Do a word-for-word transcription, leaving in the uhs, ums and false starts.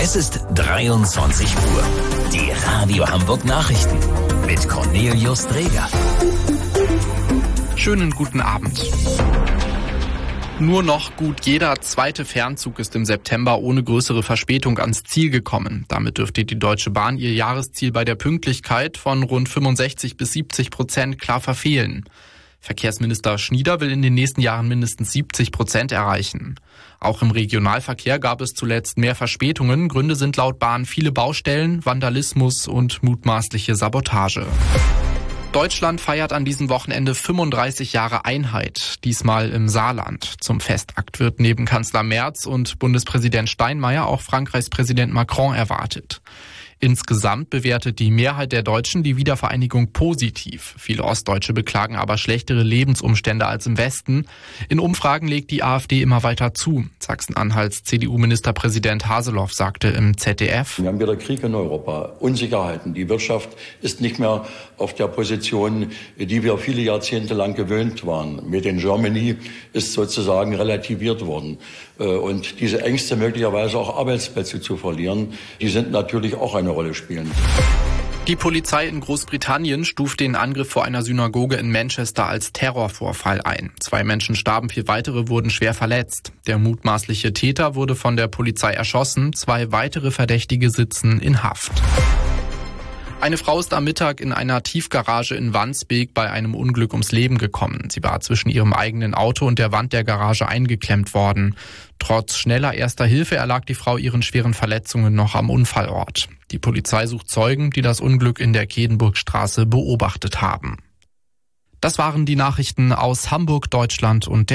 Es ist dreiundzwanzig Uhr. Die Radio Hamburg Nachrichten mit Cornelius Dreger. Schönen guten Abend. Nur noch gut jeder zweite Fernzug ist im September ohne größere Verspätung ans Ziel gekommen. Damit dürfte die Deutsche Bahn ihr Jahresziel bei der Pünktlichkeit von rund fünfundsechzig bis siebzig Prozent klar verfehlen. Verkehrsminister Schnieder will in den nächsten Jahren mindestens siebzig Prozent erreichen. Auch im Regionalverkehr gab es zuletzt mehr Verspätungen. Gründe sind laut Bahn viele Baustellen, Vandalismus und mutmaßliche Sabotage. Deutschland feiert an diesem Wochenende fünfunddreißig Jahre Einheit, diesmal im Saarland. Zum Festakt wird neben Kanzler Merz und Bundespräsident Steinmeier auch Frankreichs Präsident Macron erwartet. Insgesamt bewertet die Mehrheit der Deutschen die Wiedervereinigung positiv. Viele Ostdeutsche beklagen aber schlechtere Lebensumstände als im Westen. In Umfragen legt die AfD immer weiter zu. Sachsen-Anhalts C D U-Ministerpräsident Haseloff sagte im Z D F: Wir haben wieder Krieg in Europa, Unsicherheiten. Die Wirtschaft ist nicht mehr auf der Position, die wir viele Jahrzehnte lang gewöhnt waren. Made in Germany ist sozusagen relativiert worden. Und diese Ängste, möglicherweise auch Arbeitsplätze zu verlieren, die sind natürlich auch eine Rolle spielen. Die Polizei in Großbritannien stuft den Angriff vor einer Synagoge in Manchester als Terrorvorfall ein. Zwei Menschen starben, vier weitere wurden schwer verletzt. Der mutmaßliche Täter wurde von der Polizei erschossen. Zwei weitere Verdächtige sitzen in Haft. Eine Frau ist am Mittag in einer Tiefgarage in Wandsbek bei einem Unglück ums Leben gekommen. Sie war zwischen ihrem eigenen Auto und der Wand der Garage eingeklemmt worden. Trotz schneller erster Hilfe erlag die Frau ihren schweren Verletzungen noch am Unfallort. Die Polizei sucht Zeugen, die das Unglück in der Kedenburgstraße beobachtet haben. Das waren die Nachrichten aus Hamburg, Deutschland und der